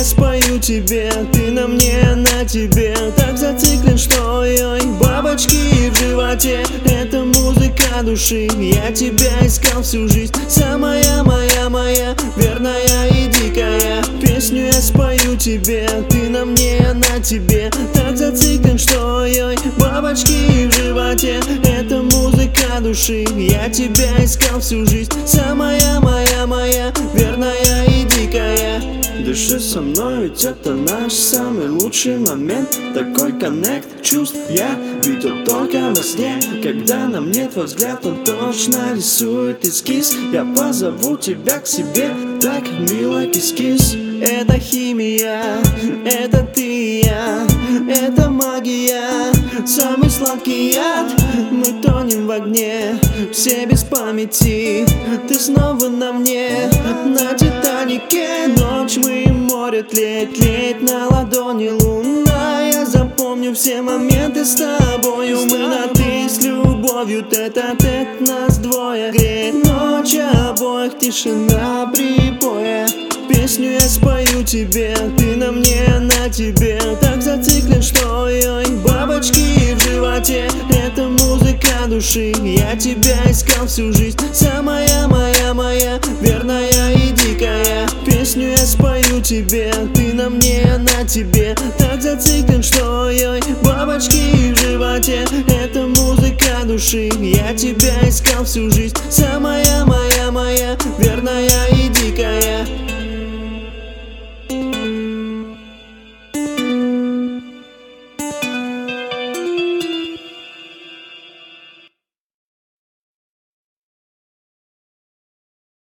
спою тебе, ты на мне, на тебе. Так зациклен, что ой, бабочки в животе. Это музыка души, я тебя искал всю жизнь. Самая моя, верная и дикая. Песню я спою тебе, ты на мне, на тебе. Так зациклен, что ой, бабочки в животе. Это музыка души, я тебя искал всю жизнь. Самая моя, верная и дикая. Дыши со мной, ведь это наш самый лучший момент. Такой коннект чувств я видел только во сне. Когда на мне твой взгляд, он точно рисует эскиз. Я позову тебя к себе, так мило кис-кис. Это химия, это ты и я, это магия, самый сладкий яд. Мы тонем в огне, все без памяти. Ты снова на мне, на Титанике. Ночь мы, море тлеет на ладони луна. Я запомню все моменты с тобою. Мы на ты с любовью, тет-а-тет нас двое. Греет ночь обоих, тишина прибоя. Песню я спою тебе, ты на мне, на тебе. Так зациклен, что ой, бабочки в животе. Это музыка души, я тебя искал всю жизнь. Самая моя, верная и дикая. Песню я спою тебе, ты на мне, на тебе. Так зациклен, что ой, бабочки в животе. Это музыка души, я тебя искал всю жизнь. Самая